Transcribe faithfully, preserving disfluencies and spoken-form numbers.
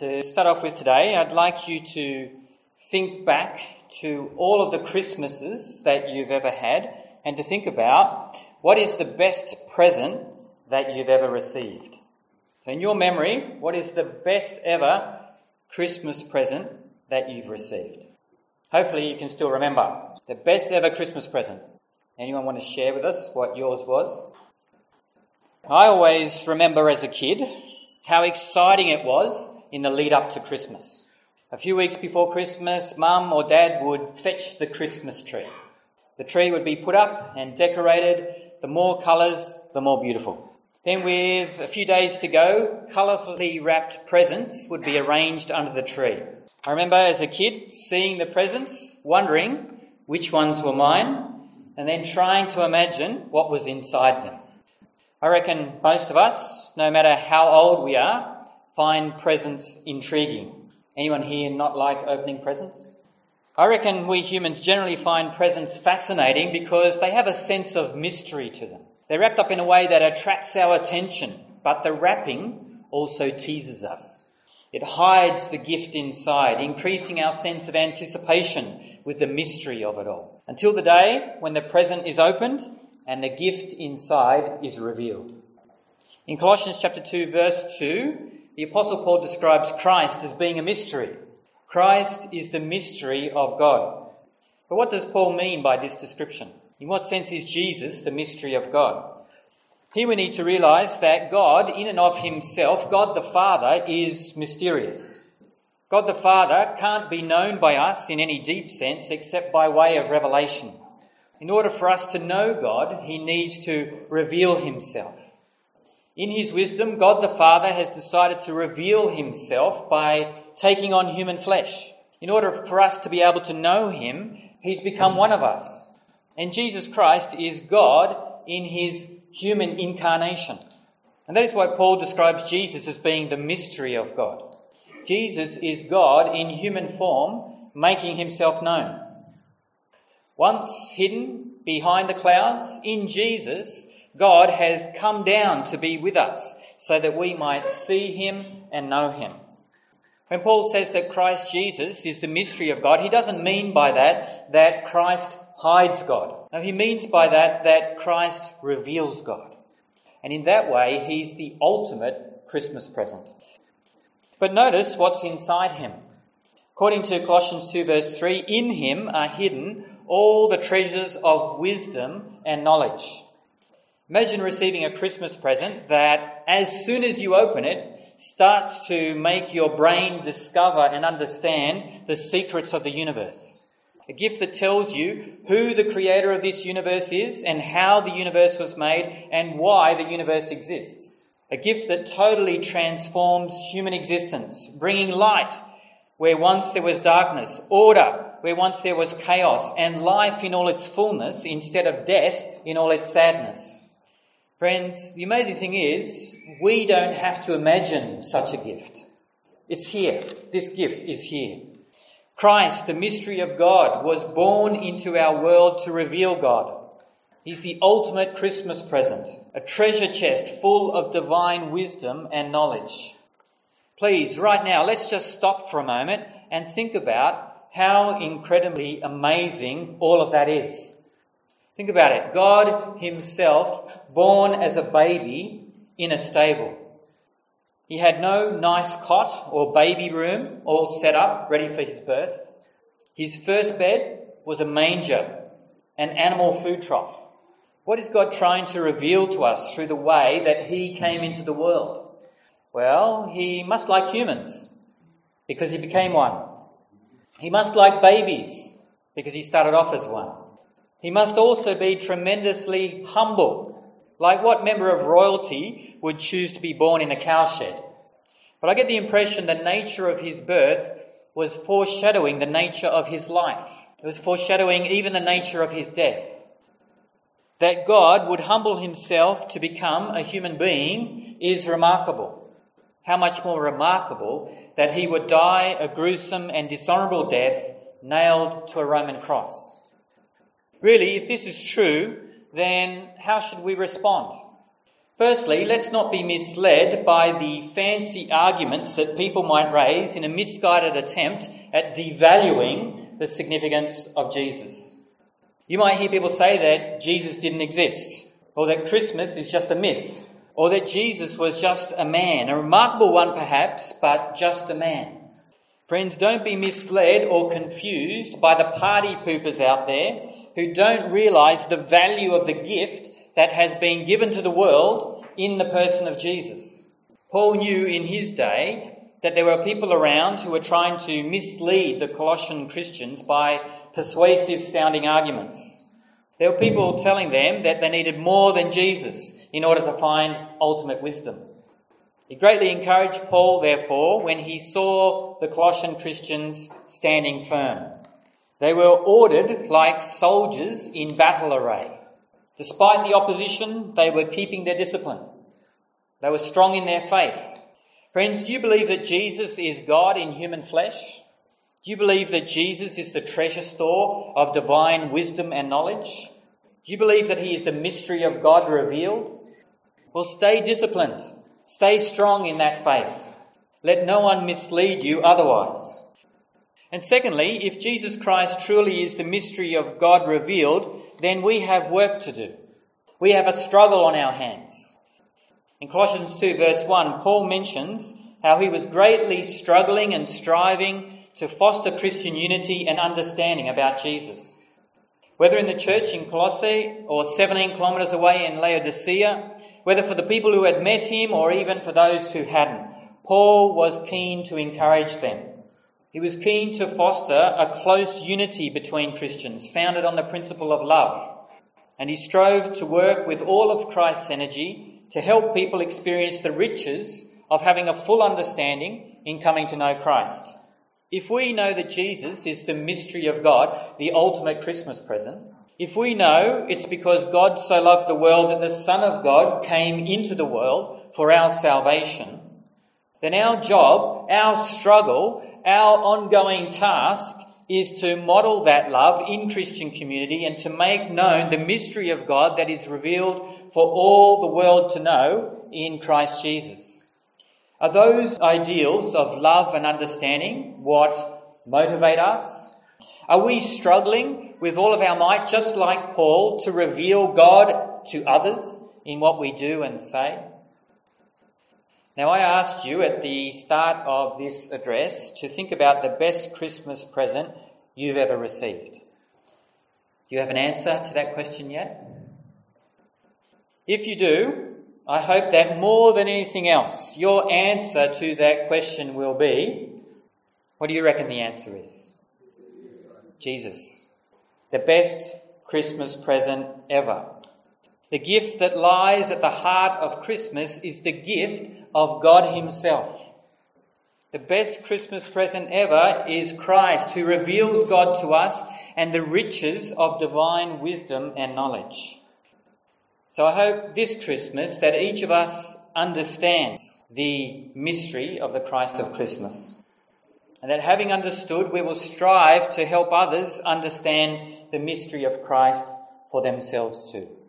To start off with today, I'd like you to think back to all of the Christmases that you've ever had and to think about what is the best present that you've ever received. So in your memory, what is the best ever Christmas present that you've received? Hopefully you can still remember the best ever Christmas present. Anyone want to share with us what yours was? I always remember as a kid how exciting it was in the lead up to Christmas. A few weeks before Christmas, Mum or Dad would fetch the Christmas tree. The tree would be put up and decorated. The more colours, the more beautiful. Then with a few days to go, colourfully wrapped presents would be arranged under the tree. I remember as a kid seeing the presents, wondering which ones were mine, and then trying to imagine what was inside them. I reckon most of us, no matter how old we are, find presents intriguing. Anyone here not like opening presents? I reckon we humans generally find presents fascinating because they have a sense of mystery to them. They're wrapped up in a way that attracts our attention, but the wrapping also teases us. It hides the gift inside, increasing our sense of anticipation with the mystery of it all. Until the day when the present is opened and the gift inside is revealed. In Colossians chapter two, verse two, the Apostle Paul describes Christ as being a mystery. Christ is the mystery of God. But what does Paul mean by this description? In what sense is Jesus the mystery of God? Here we need to realise that God, in and of himself, God the Father, is mysterious. God the Father can't be known by us in any deep sense except by way of revelation. In order for us to know God, he needs to reveal himself. In his wisdom, God the Father has decided to reveal himself by taking on human flesh. In order for us to be able to know him, he's become one of us. And Jesus Christ is God in his human incarnation. And that is why Paul describes Jesus as being the mystery of God. Jesus is God in human form, making himself known. Once hidden behind the clouds, in Jesus, God has come down to be with us so that we might see him and know him. When Paul says that Christ Jesus is the mystery of God, he doesn't mean by that that Christ hides God. No, he means by that that Christ reveals God. And in that way, he's the ultimate Christmas present. But notice what's inside him. According to Colossians two verse three, in him are hidden all the treasures of wisdom and knowledge. Imagine receiving a Christmas present that, as soon as you open it, starts to make your brain discover and understand the secrets of the universe. A gift that tells you who the creator of this universe is and how the universe was made and why the universe exists. A gift that totally transforms human existence, bringing light where once there was darkness, order where once there was chaos, and life in all its fullness instead of death in all its sadness. Friends, the amazing thing is, we don't have to imagine such a gift. It's here. This gift is here. Christ, the mystery of God, was born into our world to reveal God. He's the ultimate Christmas present, a treasure chest full of divine wisdom and knowledge. Please, right now, let's just stop for a moment and think about how incredibly amazing all of that is. Think about it. God himself, born as a baby in a stable. He had no nice cot or baby room all set up, ready for his birth. His first bed was a manger, an animal food trough. What is God trying to reveal to us through the way that he came into the world? Well, he must like humans because he became one. He must like babies because he started off as one. He must also be tremendously humble, like what member of royalty would choose to be born in a cowshed? But I get the impression the nature of his birth was foreshadowing the nature of his life. It was foreshadowing even the nature of his death. That God would humble himself to become a human being is remarkable. How much more remarkable that he would die a gruesome and dishonourable death nailed to a Roman cross. Really, if this is true, then how should we respond? Firstly, let's not be misled by the fancy arguments that people might raise in a misguided attempt at devaluing the significance of Jesus. You might hear people say that Jesus didn't exist, or that Christmas is just a myth, or that Jesus was just a man, a remarkable one perhaps, but just a man. Friends, don't be misled or confused by the party poopers out there who don't realise the value of the gift that has been given to the world in the person of Jesus. Paul knew in his day that there were people around who were trying to mislead the Colossian Christians by persuasive sounding arguments. There were people telling them that they needed more than Jesus in order to find ultimate wisdom. He greatly encouraged Paul, therefore, when he saw the Colossian Christians standing firm. They were ordered like soldiers in battle array. Despite the opposition, they were keeping their discipline. They were strong in their faith. Friends, do you believe that Jesus is God in human flesh? Do you believe that Jesus is the treasure store of divine wisdom and knowledge? Do you believe that he is the mystery of God revealed? Well, stay disciplined. Stay strong in that faith. Let no one mislead you otherwise. And secondly, if Jesus Christ truly is the mystery of God revealed, then we have work to do. We have a struggle on our hands. In Colossians two verse one, Paul mentions how he was greatly struggling and striving to foster Christian unity and understanding about Jesus. Whether in the church in Colossae or seventeen kilometres away in Laodicea, whether for the people who had met him or even for those who hadn't, Paul was keen to encourage them. He was keen to foster a close unity between Christians, founded on the principle of love. And he strove to work with all of Christ's energy to help people experience the riches of having a full understanding in coming to know Christ. If we know that Jesus is the mystery of God, the ultimate Christmas present, if we know it's because God so loved the world that the Son of God came into the world for our salvation, then our job, our struggle, our ongoing task is to model that love in Christian community and to make known the mystery of God that is revealed for all the world to know in Christ Jesus. Are those ideals of love and understanding what motivate us? Are we struggling with all of our might, just like Paul, to reveal God to others in what we do and say? Now, I asked you at the start of this address to think about the best Christmas present you've ever received. Do you have an answer to that question yet? If you do, I hope that more than anything else, your answer to that question will be, what do you reckon the answer is? Jesus. The best Christmas present ever. The gift that lies at the heart of Christmas is the gift of God himself. The best Christmas present ever is Christ, who reveals God to us and the riches of divine wisdom and knowledge. So I hope this Christmas that each of us understands the mystery of the Christ of Christmas, and that having understood, we will strive to help others understand the mystery of Christ for themselves too.